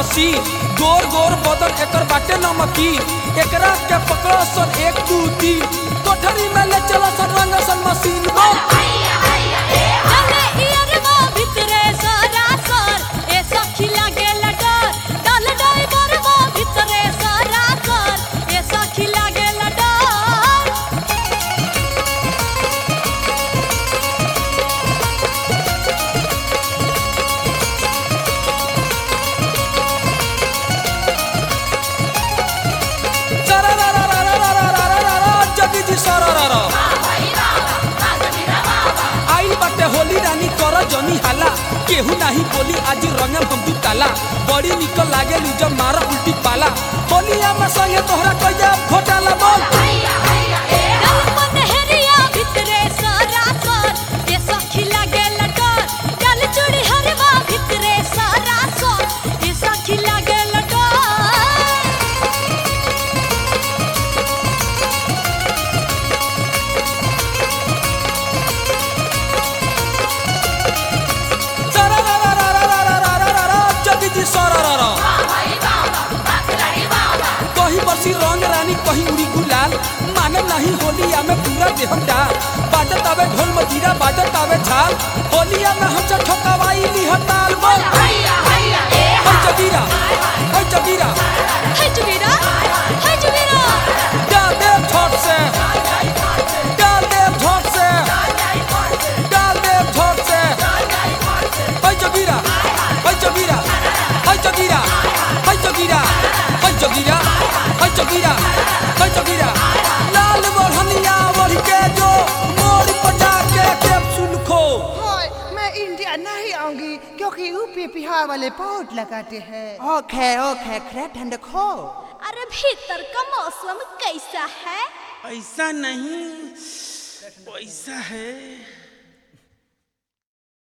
मसीन गोर गोर बदन एकर बाटे नमकी एकरा के पकड़ो सन 1 2 3 कोठरी में ले चलो सन रंग सन मशीन हो चले इयरवा भितरे सारा सर ए सखी लागे लडर डाल ड्राइवरवा भितरे सारा सर ए सखी लागे लडर जगी सरर आइल बाटे होली रानी कर जनी हाला केहू नहीं बोली आज रंगम हम दू ताला बड़ी निकल लागे लू जब मारा उल्टी पाला होलिया में संगे तोहरा कइया घोटाला बोल डाल पनहरिया भितरे सारा सर ए सखी लागे लडर डाल चूड़ी हरवा भितरे सारा सर ए सखी लागे लडर जगी सरर कहीं बरसी रंग रानी कहीं उड़ी गुलाल माने नहीं होलिया में पूरा देहम डाल बाजत आवे ढोल मजीरा बाजत आवे झाल होलिया में हमसे ठोकवाई ली हताल बोल हाय जगीरा हाय जगीरा हाय जुगीरा हाय जुगीरा डाल दे ठोट से डाल दे ठोट से डाल दे ठोट से हाय जगीरा हाय जगीरा हाय जगीरा हाय जगीरा हाय जगीरा हाय जगीरा हाय जगीरा लाल बढ़निया बढ़ के जो मोड़ पटा के कैप्सूल खो हाय मैं इंडिया नहीं आऊंगी क्योंकि यूपी बिहार वाले बहुत लगाते हैं ओके ओके ठंड खो अरे भीतर का मौसम कैसा है ऐसा नहीं वैसा है।